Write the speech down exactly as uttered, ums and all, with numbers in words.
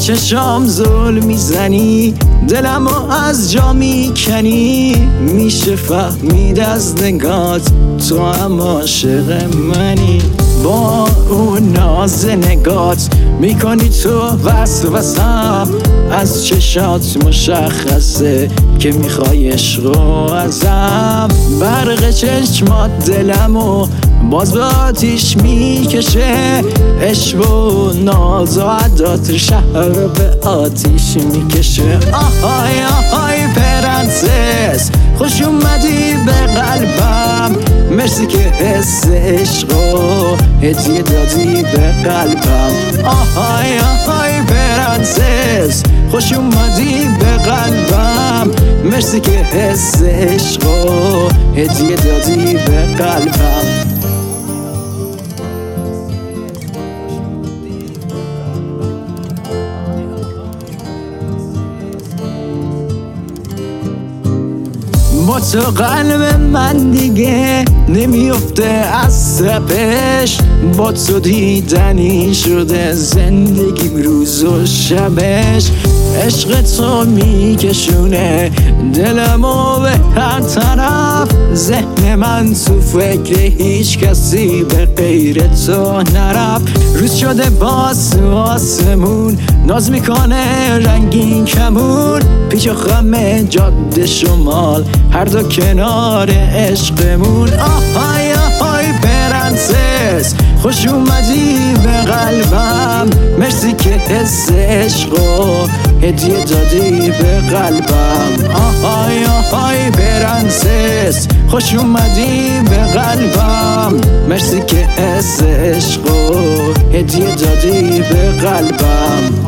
چشام زل میزنی، دلمو از جا میکنی. میشه فهمید از نگات تو هم عاشق منی. با اون ناز نگات میکنی تو وسوسم، از چشات مشخصه که میخوای عشق رو ازم. برق چشمات دلمو باز به آتیش میکشه، عشق و ناز و عدات شهر به آتیش میکشه. آهای آهای پرنسس، خوش اومدی به قلبم، مرسی که حس عشق و هدیه دادی به قلبم. آهای آهای پرنسس، خوش اومدی به قلبم، مرسی که حس عشق و هدیه دادی به قلبم. با تو قلب من دیگه نمیفته از تپش، با تو دیدنی شده زندگیم روز و شبش. عشق تو میکشونه دلمو به هر طرف، ذهن من تو فکر هیچ کسی به غیر تو نرفت. روز شده باز تو آسمون ناز میکنه رنگین کمون، پیچ و خم جاده شمال هر دو کنار عشقمون. آهای آهای پرنسس، خوش اومدی به قلبم، مرسی که حس عشق و هدیه دادی به قلبم. آهای آهای پرنسس، خوش اومدی به قلبم، مرسی که حس عشق و هدیه دادی به قلبم.